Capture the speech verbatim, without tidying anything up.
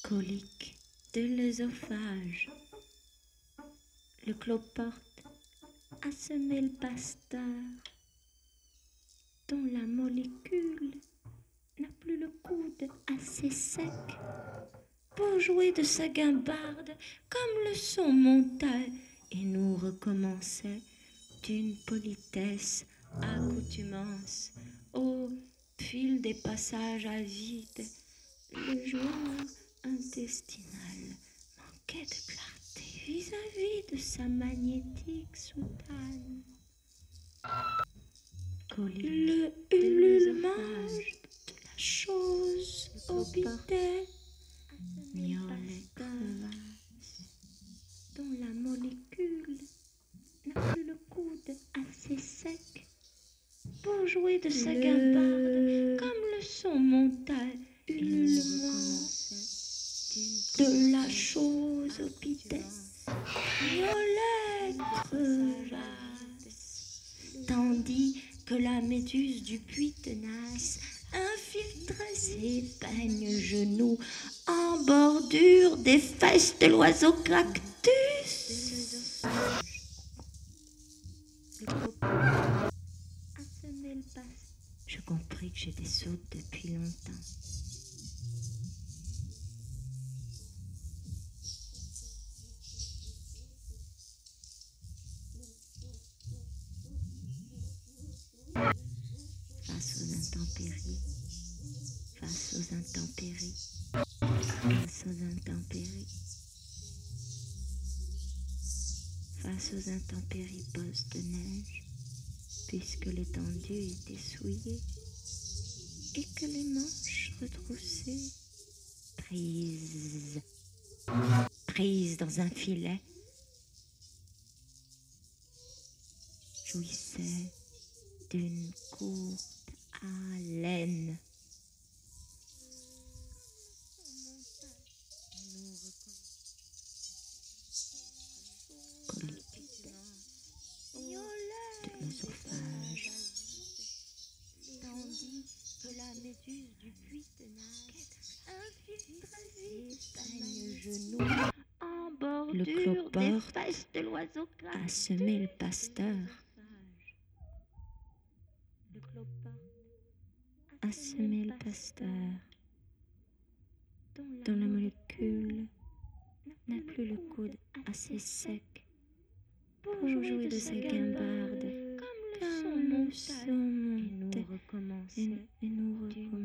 colique de l'œsophage. Le cloporte a semé le pasteur, dont la molécule n'a plus le coude assez sec pour jouer de sa guimbarde comme le son montait et nous recommençait d'une politesse accoutumance au fil des passages à vide. Le joueur intestinal manquait de clarté vis-à-vis de sa magnétique soutane. Le ululement de la chose au bidet miaulet crevasse, dont la molécule n'a plus le coude assez sec pour jouer de sa guimbarde comme le son montait ululement de la chose au bidet miaulet crevasse, tandis que la méduse du puits tenace infiltrait ses peignes genoux en bordure des fesses de l'oiseau cactus. Je compris que j'étais sotte depuis longtemps. Face aux intempéries, face aux intempéries, face aux intempéries, face aux intempéries bosses de neige, puisque l'étendue était souillée et que les manches retroussées, prises, prises dans un filet, jouissaient d'une courte haleine. Colique de l'œsophage, tandis que la méduse du puits tenace infiltrait ses peignes genoux en bordure des fesses de l'oiseau cactus. A semé le pasteur. A semé le pasteur, dont la molécule n'a plus le coude assez sec pour jouer de sa guimbarde comme le son montait et nous recommençait